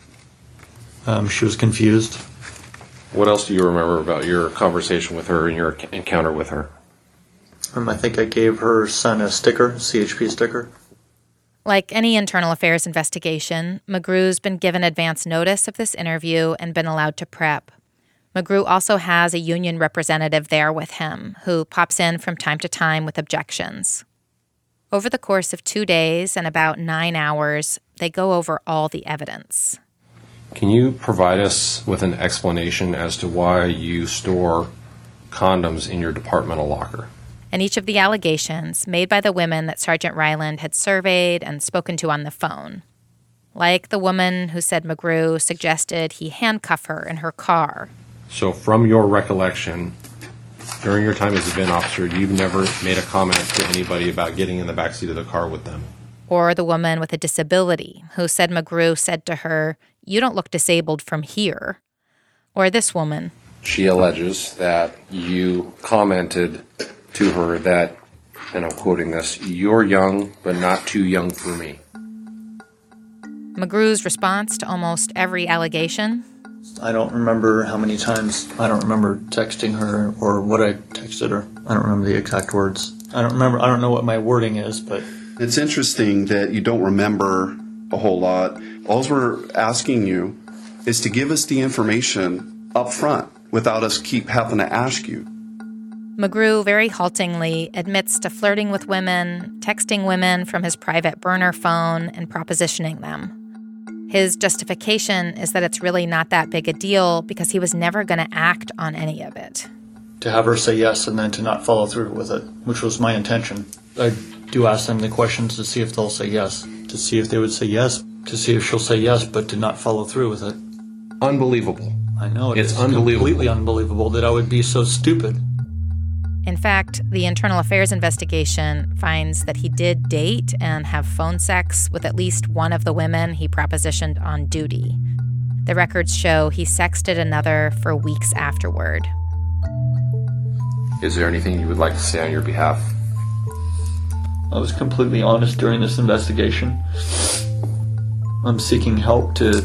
[SPEAKER 3] She was confused.
[SPEAKER 2] What else do you remember about your conversation with her and your encounter with her?
[SPEAKER 3] I think I gave her son a sticker, CHP sticker.
[SPEAKER 4] Like any internal affairs investigation, McGrew's been given advance notice of this interview and been allowed to prep. McGrew also has a union representative there with him who pops in from time to time with objections. Over the course of 2 days and about 9 hours, they go over all the evidence.
[SPEAKER 2] Can you provide us with an explanation as to why you store condoms in your departmental locker?
[SPEAKER 4] And each of the allegations made by the women that Sergeant Ryland had surveyed and spoken to on the phone. Like the woman who said McGrew suggested he handcuff her in her car.
[SPEAKER 2] So from your recollection, during your time as a VIN officer, you've never made a comment to anybody about getting in the backseat of the car with them?
[SPEAKER 4] Or the woman with a disability who said McGrew said to her, "You don't look disabled from here." Or this woman.
[SPEAKER 2] She alleges that you commented to her that, and I'm quoting this, "You're young, but not too young for me."
[SPEAKER 4] McGrew's response to almost every allegation?
[SPEAKER 3] I don't remember how many times. I don't remember texting her or what I texted her. I don't remember the exact words. I don't know what my wording is, but...
[SPEAKER 17] It's interesting that you don't remember a whole lot. All we're asking you is to give us the information up front without us keep having to ask you.
[SPEAKER 4] McGrew very haltingly admits to flirting with women, texting women from his private burner phone, and propositioning them. His justification is that it's really not that big a deal because he was never going to act on any of it.
[SPEAKER 3] To have her say yes and then to not follow through with it, which was my intention. I do ask them the questions to see if they'll say yes, to see if they would say yes, to see if she'll say yes, but to not follow through with it.
[SPEAKER 2] Unbelievable.
[SPEAKER 3] I know,
[SPEAKER 2] it's unbelievable.
[SPEAKER 3] Completely unbelievable that I would be so stupid.
[SPEAKER 4] In fact, the internal affairs investigation finds that he did date and have phone sex with at least one of the women he propositioned on duty. The records show he sexted another for weeks afterward.
[SPEAKER 2] Is there anything you would like to say on your behalf?
[SPEAKER 3] I was completely honest during this investigation. I'm seeking help so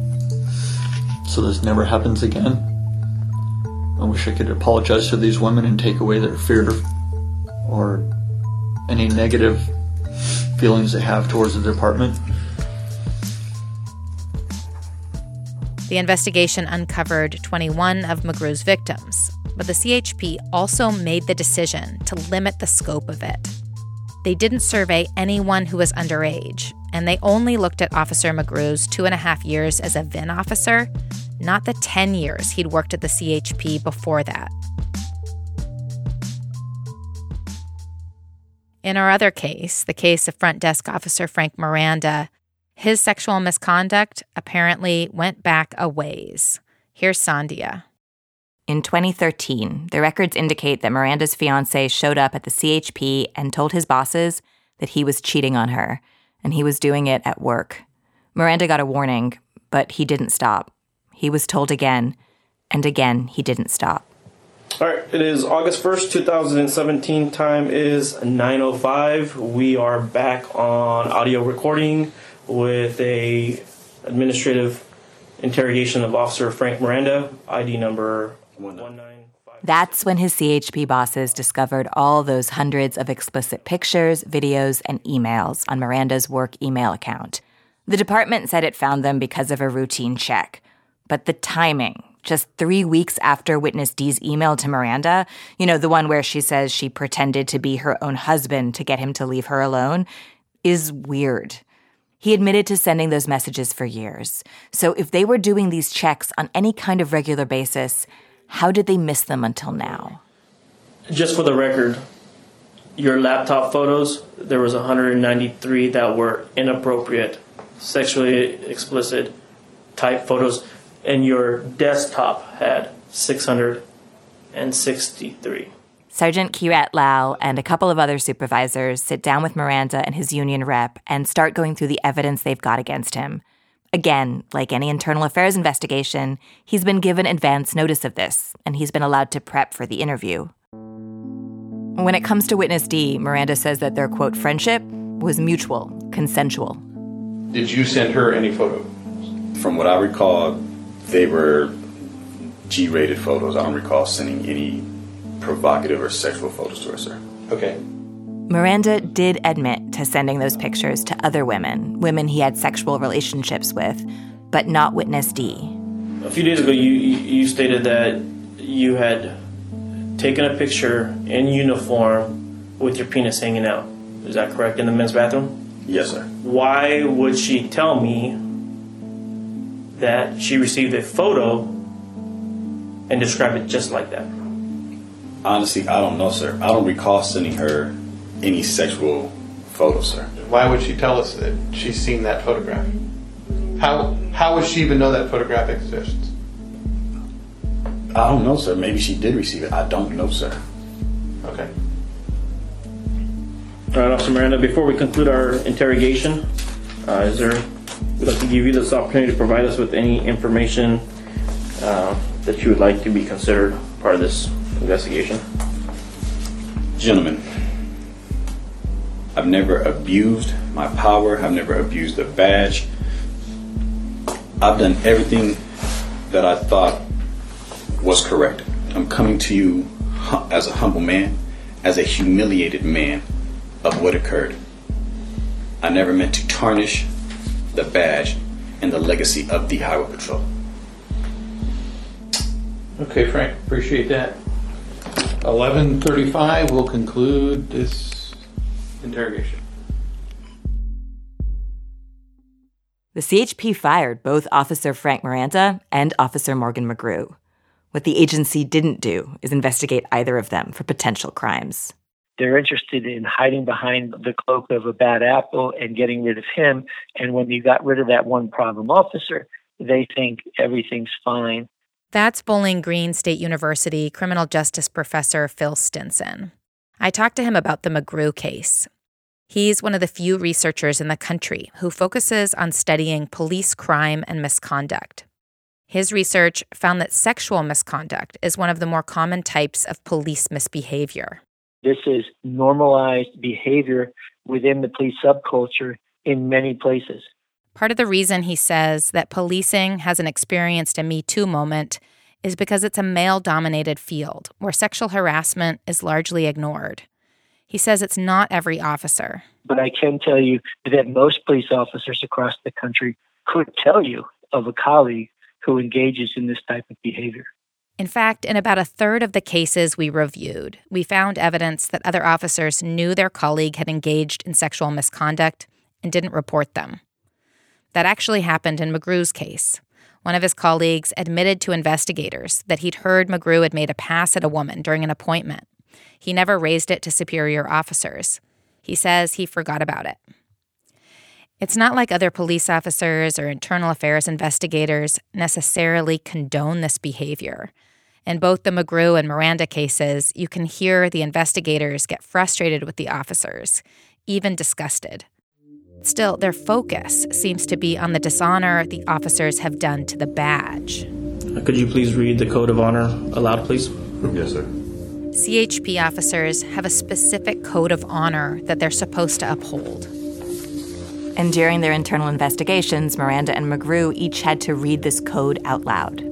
[SPEAKER 3] this never happens again. I wish I could apologize to these women and take away their fear or any negative feelings they have towards the department.
[SPEAKER 4] The investigation uncovered 21 of McGrew's victims, but the CHP also made the decision to limit the scope of it. They didn't survey anyone who was underage, and they only looked at Officer McGrew's 2.5 years as a VIN officer, not the 10 years he'd worked at the CHP before that. In our other case, the case of front desk officer Frank Miranda, his sexual misconduct apparently went back a ways. Here's Sandhya.
[SPEAKER 6] In 2013, the records indicate that Miranda's fiancé showed up at the CHP and told his bosses that he was cheating on her, and he was doing it at work. Miranda got a warning, but he didn't stop. He was told again, and again he didn't stop.
[SPEAKER 16] All right, it is August 1st, 2017. Time is 9:05. We are back on audio recording with a administrative interrogation of Officer Frank Miranda, ID number 195.
[SPEAKER 6] That's when his CHP bosses discovered all those hundreds of explicit pictures, videos, and emails on Miranda's work email account. The department said it found them because of a routine check. But the timing, just 3 weeks after Witness D's email to Miranda, the one where she says she pretended to be her own husband to get him to leave her alone, is weird. He admitted to sending those messages for years. So if they were doing these checks on any kind of regular basis, how did they miss them until now?
[SPEAKER 16] Just for the record, your laptop photos, there was 193 that were inappropriate, sexually explicit type photos, and your desktop had 663.
[SPEAKER 6] Sergeant Kirat Lal and a couple of other supervisors sit down with Miranda and his union rep and start going through the evidence they've got against him. Again, like any internal affairs investigation, he's been given advance notice of this, and he's been allowed to prep for the interview. When it comes to Witness D, Miranda says that their, quote, friendship was mutual, consensual.
[SPEAKER 11] Did you send her any photos?
[SPEAKER 5] From what I recall, they were G-rated photos. I don't recall sending any provocative or sexual photos to her, sir.
[SPEAKER 11] Okay.
[SPEAKER 6] Miranda did admit to sending those pictures to other women he had sexual relationships with, but not Witness D.
[SPEAKER 16] A few days ago, you stated that you had taken a picture in uniform with your penis hanging out. Is that correct, in the men's bathroom?
[SPEAKER 5] Yes, sir.
[SPEAKER 16] Why would she tell me that she received a photo and describe it just like that?
[SPEAKER 5] Honestly, I don't know, sir. I don't recall sending her any sexual photos, sir.
[SPEAKER 11] Why would she tell us that she's seen that photograph? How would she even know that photograph exists?
[SPEAKER 5] I don't know, sir. Maybe she did receive it. I don't know, sir.
[SPEAKER 11] Okay.
[SPEAKER 16] All right, Officer Miranda, before we conclude our interrogation, we'd like to give you this opportunity to provide us with any information that you would like to be considered part of this investigation.
[SPEAKER 5] Gentlemen, I've never abused my power. I've never abused the badge. I've done everything that I thought was correct. I'm coming to you as a humble man, as a humiliated man of what occurred. I never meant to tarnish the badge and the legacy of the Highway Patrol.
[SPEAKER 11] Okay, Frank, appreciate that. 11:35 will conclude this interrogation.
[SPEAKER 6] The CHP fired both Officer Frank Miranda and Officer Morgan McGrew. What the agency didn't do is investigate either of them for potential crimes.
[SPEAKER 18] They're interested in hiding behind the cloak of a bad apple and getting rid of him. And when you got rid of that one problem officer, they think everything's fine.
[SPEAKER 4] That's Bowling Green State University criminal justice professor Phil Stinson. I talked to him about the McGrew case. He's one of the few researchers in the country who focuses on studying police crime and misconduct. His research found that sexual misconduct is one of the more common types of police misbehavior.
[SPEAKER 18] This is normalized behavior within the police subculture in many places.
[SPEAKER 4] Part of the reason he says that policing hasn't experienced a Me Too moment is because it's a male-dominated field where sexual harassment is largely ignored. He says it's not every officer.
[SPEAKER 18] But I can tell you that most police officers across the country could tell you of a colleague who engages in this type of behavior.
[SPEAKER 4] In fact, in about a third of the cases we reviewed, we found evidence that other officers knew their colleague had engaged in sexual misconduct and didn't report them. That actually happened in McGrew's case. One of his colleagues admitted to investigators that he'd heard McGrew had made a pass at a woman during an appointment. He never raised it to superior officers. He says he forgot about it. It's not like other police officers or internal affairs investigators necessarily condone this behavior. In both the McGrew and Miranda cases, you can hear the investigators get frustrated with the officers, even disgusted. Still, their focus seems to be on the dishonor the officers have done to the badge.
[SPEAKER 16] Could you please read the Code of Honor aloud, please?
[SPEAKER 5] Yes, sir.
[SPEAKER 4] CHP officers have a specific code of honor that they're supposed to uphold.
[SPEAKER 6] And during their internal investigations, Miranda and McGrew each had to read this code out loud.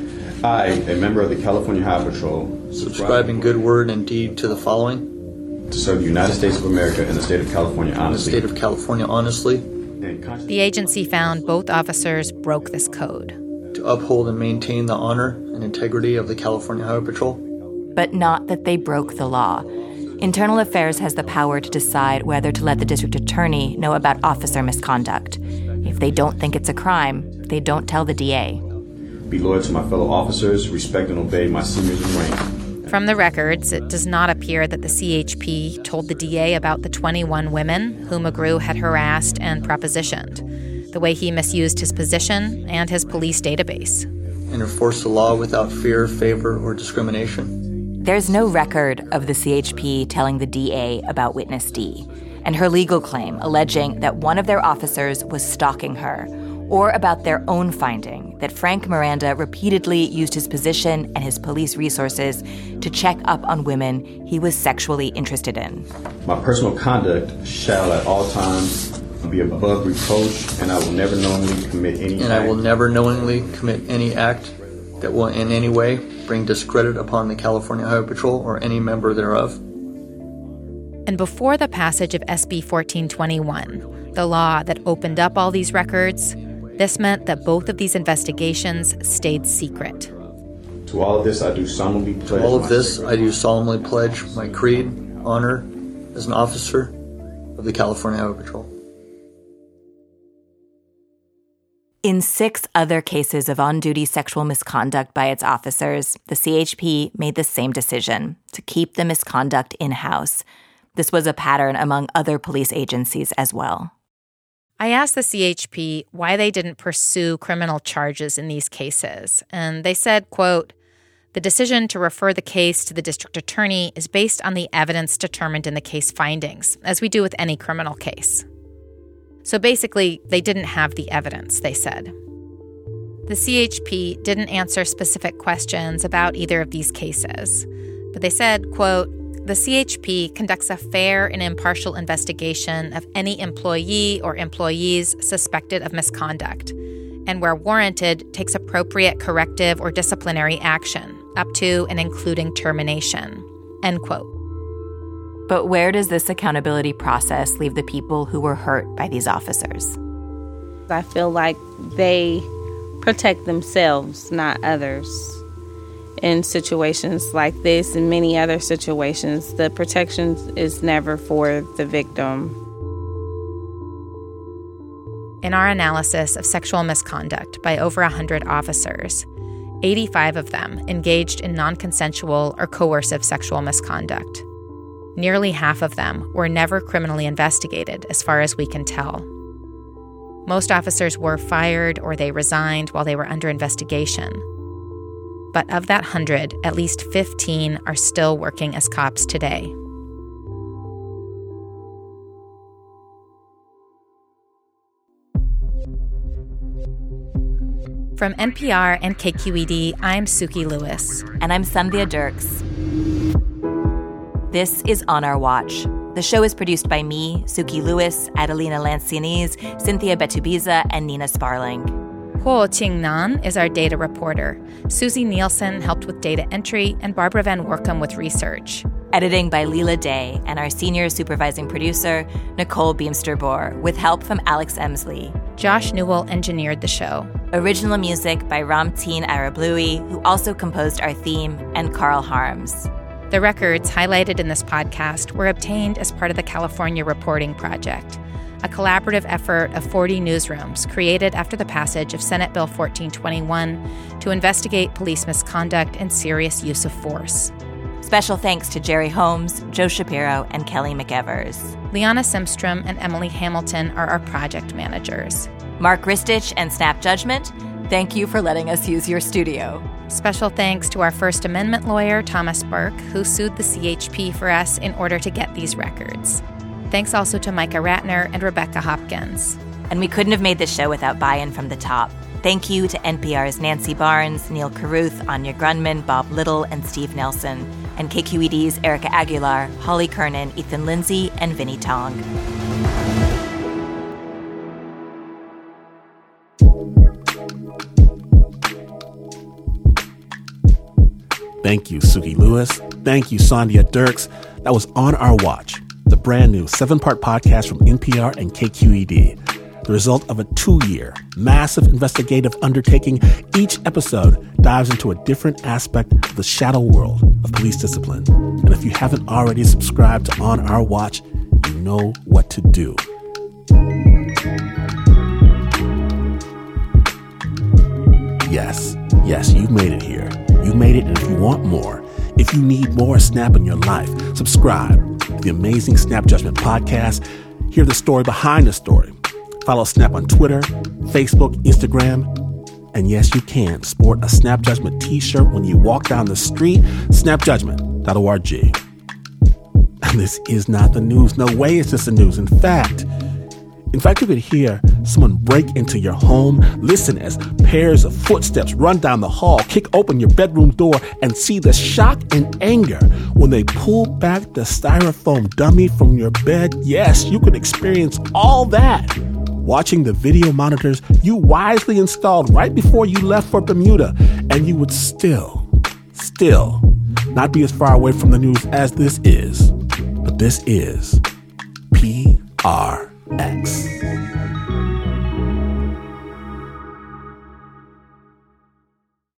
[SPEAKER 5] I, a member of the California Highway Patrol,
[SPEAKER 3] subscribe in good word and deed to the following.
[SPEAKER 5] To serve the United States of America and the state of California honestly.
[SPEAKER 3] The state of California honestly.
[SPEAKER 4] The agency found both officers broke this code.
[SPEAKER 3] To uphold and maintain the honor and integrity of the California Highway Patrol.
[SPEAKER 6] But not that they broke the law. Internal Affairs has the power to decide whether to let the district attorney know about officer misconduct. If they don't think it's a crime, they don't tell the DA.
[SPEAKER 5] Be loyal to my fellow officers, respect and obey my seniors in rank.
[SPEAKER 4] From the records, it does not appear that the CHP told the DA about the 21 women who McGrew had harassed and propositioned, the way he misused his position and his police database.
[SPEAKER 3] And enforce the law without fear, favor, or discrimination.
[SPEAKER 6] There's no record of the CHP telling the DA about Witness D and her legal claim alleging that one of their officers was stalking her or about their own finding that Frank Miranda repeatedly used his position and his police resources to check up on women he was sexually interested in.
[SPEAKER 5] My personal conduct shall at all times be above reproach, and I will never knowingly commit any
[SPEAKER 3] And
[SPEAKER 5] act.
[SPEAKER 3] I will never knowingly commit any act that will in any way bring discredit upon the California Highway Patrol or any member thereof.
[SPEAKER 4] And before the passage of SB 1421, the law that opened up all these records, this meant that both of these investigations stayed secret.
[SPEAKER 5] To all of this, I do solemnly pledge.
[SPEAKER 3] All of this, I do solemnly pledge my creed, honor, as an officer of the California Highway Patrol.
[SPEAKER 6] In 6 other cases of on-duty sexual misconduct by its officers, the CHP made the same decision, to keep the misconduct in-house. This was a pattern among other police agencies as well.
[SPEAKER 4] I asked the CHP why they didn't pursue criminal charges in these cases, and they said, quote, "The decision to refer the case to the district attorney is based on the evidence determined in the case findings, as we do with any criminal case." So basically, they didn't have the evidence, they said. The CHP didn't answer specific questions about either of these cases, but they said, quote, "The CHP conducts a fair and impartial investigation of any employee or employees suspected of misconduct, and where warranted, takes appropriate corrective or disciplinary action, up to and including termination," end quote.
[SPEAKER 6] But where does this accountability process leave the people who were hurt by these officers?
[SPEAKER 10] I feel like they protect themselves, not others. In situations like this and many other situations, the protection is never for the victim.
[SPEAKER 4] In our analysis of sexual misconduct by over 100 officers, 85 of them engaged in non-consensual or coercive sexual misconduct. Nearly half of them were never criminally investigated, as far as we can tell. Most officers were fired or they resigned while they were under investigation. But of that 100, at least 15 are still working as cops today. From NPR and KQED, I'm Suki Lewis.
[SPEAKER 6] And I'm Sandhya Dirks. This is On Our Watch. The show is produced by me, Suki Lewis, Adelina Lancianese, Cynthia Betubiza, and Nina Sparling.
[SPEAKER 4] Ho Qing-nan is our data reporter. Susie Nielsen helped with data entry, and Barbara Van Workum with research.
[SPEAKER 6] Editing by Leela Day, and our senior supervising producer, Nicole Beamster-Bohr, with help from Alex Emsley.
[SPEAKER 4] Josh Newell engineered the show.
[SPEAKER 6] Original music by Ramteen Arablouei, who also composed our theme, and Carl Harms.
[SPEAKER 4] The records highlighted in this podcast were obtained as part of the California Reporting Project, a collaborative effort of 40 newsrooms created after the passage of Senate Bill 1421 to investigate police misconduct and serious use of force.
[SPEAKER 6] Special thanks to Jerry Holmes, Joe Shapiro, and Kelly McEvers.
[SPEAKER 4] Liana Simstrom and Emily Hamilton are our project managers.
[SPEAKER 6] Mark Ristich and Snap Judgment, thank you for letting us use your studio.
[SPEAKER 4] Special thanks to our First Amendment lawyer, Thomas Burke, who sued the CHP for us in order to get these records. Thanks also to Micah Ratner and Rebecca Hopkins.
[SPEAKER 6] And we couldn't have made this show without buy-in from the top. Thank you to NPR's Nancy Barnes, Neil Carruth, Anya Grunman, Bob Little, and Steve Nelson, and KQED's Erica Aguilar, Holly Kernan, Ethan Lindsay, and Vinnie Tong.
[SPEAKER 1] Thank you, Suki Lewis. Thank you, Sandhya Dirks. That was On Our Watch, the brand new 7-part podcast from NPR and KQED. The result of a 2-year, massive investigative undertaking. Each episode dives into a different aspect of the shadow world of police discipline. And if you haven't already subscribed to On Our Watch, you know what to do. Yes, you made it here. You made it, and if you want more, if you need more Snap in your life, subscribe to the amazing Snap Judgment podcast. Hear the story behind the story. Follow Snap on Twitter, Facebook, Instagram, and yes, you can sport a Snap Judgment t-shirt when you walk down the street, snapjudgment.org. And this is not the news. No way it's just the news. In fact, you could hear someone break into your home, listen as pairs of footsteps run down the hall, kick open your bedroom door, and see the shock and anger when they pull back the styrofoam dummy from your bed. Yes, you could experience all that watching the video monitors you wisely installed right before you left for Bermuda, and you would still not be as far away from the news as this is. But this is PRX.